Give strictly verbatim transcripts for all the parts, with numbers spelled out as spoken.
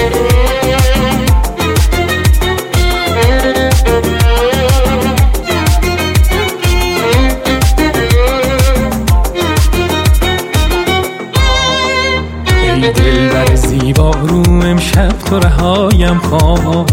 دلبر زیبا رو امشب تو رهایم کن،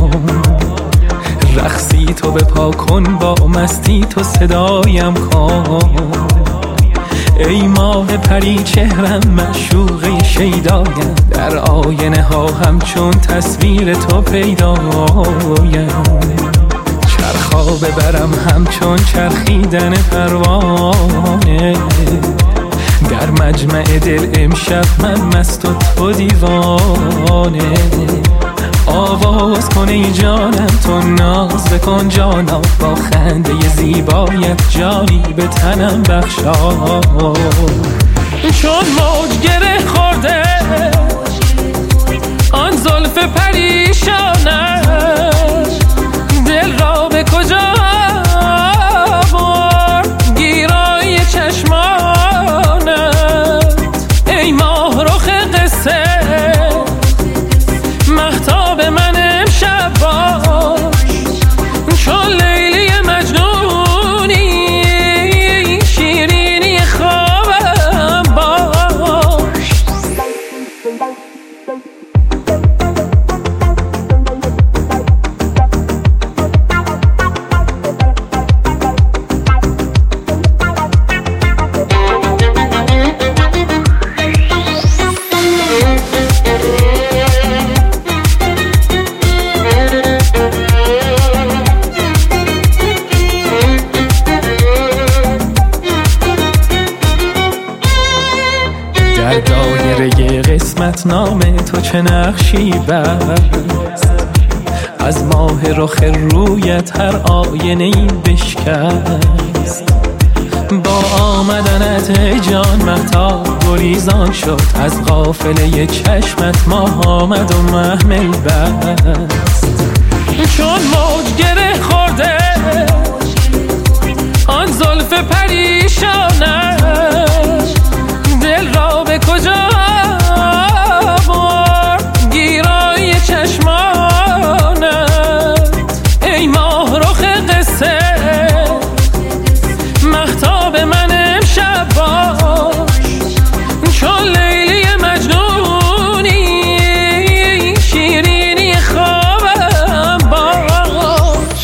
رقصی تو بپا کن، با مستی تو صدایم کن. ای ماه پری چهرم معشوقه شیدایم، در آینه ها همچون تصویر تو پیدایم. چرخا ببرم همچون چرخیدن پروانه، در مجمع دل امشب من مست و تو دیوانه. آواز کن ای جانم تو ناز بکن جانا، با خنده زیبایت جانی به تنم بخشا. چون موج گره خورده آن زلف پریشانش، دل را به کجا برد گیرای چشمانت. ای ماه رخ قصه مهتاب من امشب باش، چون لیلی مجنونی شیرینی خوابم باش. در دایره قسمت نامه تو چه نقشی بست، از ماه رخ رویت هر آینه ای بشکست. با آمدنت ای جان مهتاب گریزان شد، از قافله چشمت ماه آمد و محمل بست. چون موج گره خورده آن زلف پریشانش، دل را به کجا برد گیرای چشمانت. ای ماه رخ قصه مهتاب من امشب باش، چون لیلی مجنونی شیرینی خوابم باش.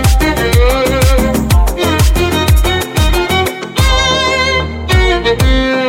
Mm-hmm.